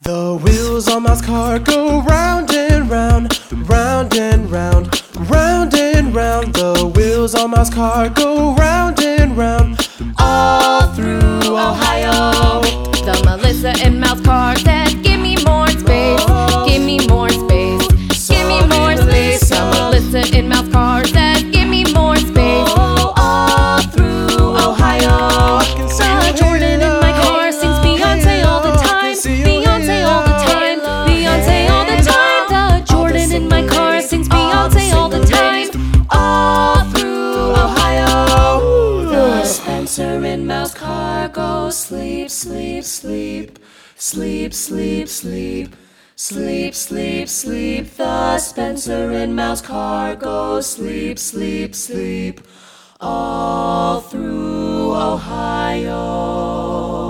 The wheels on Mouse car go round and round, round and round, round and round. The wheels on Mouse car go round and round, all through Ohio. The Melissa and Mouse car said, "Give me more space, give me more space, give me more space." The Melissa and Mouse car said, "Give me more space, all through Ohio." The Jordan in my car sings Beyonce all the time, Beyonce all the time, Beyonce all the time. The Jordan in my car sings Beyonce all the time, all through Ohio. The Spencer and Mouse car go sleep, sleep, sleep, sleep, sleep, sleep, sleep, sleep, sleep. The Spencer and Mouse car go sleep, sleep, sleep, all through Ohio.